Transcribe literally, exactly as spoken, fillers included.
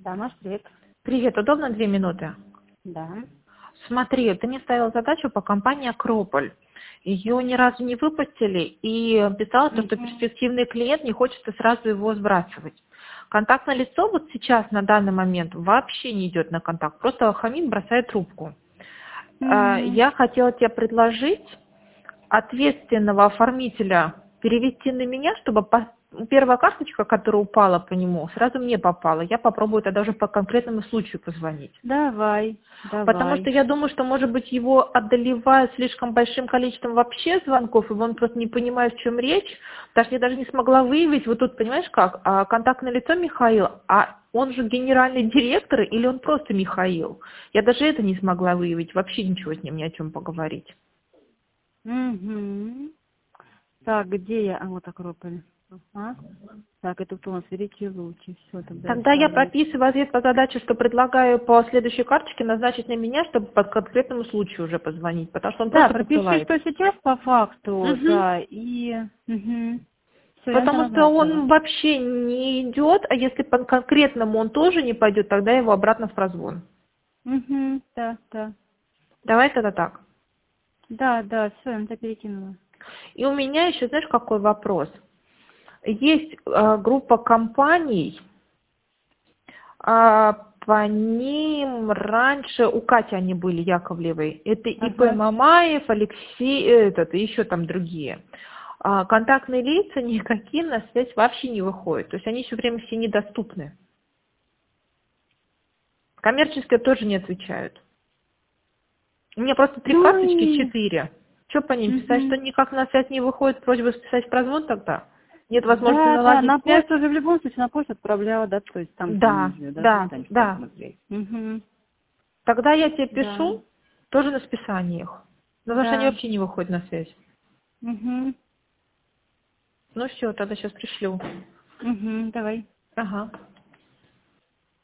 Да, Маш, привет. Привет, удобно две минуты? Да. Смотри, ты мне ставила задачу по компании «Акрополь». Ее ни разу не выпустили, и писала, то, что Мгм. перспективный клиент не хочет сразу его сбрасывать. Контактное лицо вот сейчас, на данный момент, вообще не идет на контакт, просто хамит, бросает трубку. А, Мгм. Я хотела тебе предложить ответственного оформителя перевести на меня, чтобы по- первая карточка, которая упала по нему, сразу мне попала. Я попробую тогда уже по конкретному случаю позвонить. Давай, Потому что давай. я думаю, что, может быть, его одолевает слишком большим количеством вообще звонков, и он просто не понимает, в чем речь. Потому что я даже не смогла выявить, вот тут, понимаешь как, а, контактное лицо Михаил, а он же генеральный директор или он просто Михаил? Я даже это не смогла выявить, вообще ничего с ним ни о чем поговорить. Угу. Так, где я? А вот Акрополь. Ага. Так, это кто у нас великие лучи. Все, тогда Тогда я оставлю. прописываю ответ по задаче, что предлагаю по следующей карточке назначить на меня, чтобы по конкретному случаю уже позвонить, потому что он Да, просто пропиши, посылает. что сейчас по факту, Мгм. да, и... Угу. Все, я Потому тогда что назначила. он вообще не идет, а если по конкретному он тоже не пойдет, тогда его обратно в прозвон. Угу. Да, да. Давай тогда так. Да, да, все, я на тебя перекинула. И у меня еще, знаешь, какой вопрос? Есть э, группа компаний, а, по ним раньше у Кати они были, Яковлевой. Это И П Ага. Мамаев, Алексей, этот, и еще там другие. А, контактные лица никакие на связь вообще не выходят. То есть они все время все недоступны. Коммерческие тоже не отвечают. У меня просто три карточки, Ой. четыре. Что по ним писать, что Угу. никак на связь не выходит, просьба списать в прозвон тогда? Нет возможности Да, да, наладить на связь? почту уже в любом случае на почту отправляла, да, то есть там ты Да, не ждешь, да, то есть да, там да. посмотреть. Угу. Тогда я тебе Да, пишу, тоже на списание их. Ну, потому что они да. вообще не выходят на связь. Угу. Ну все, тогда сейчас пришлю. Угу. Давай. Ага.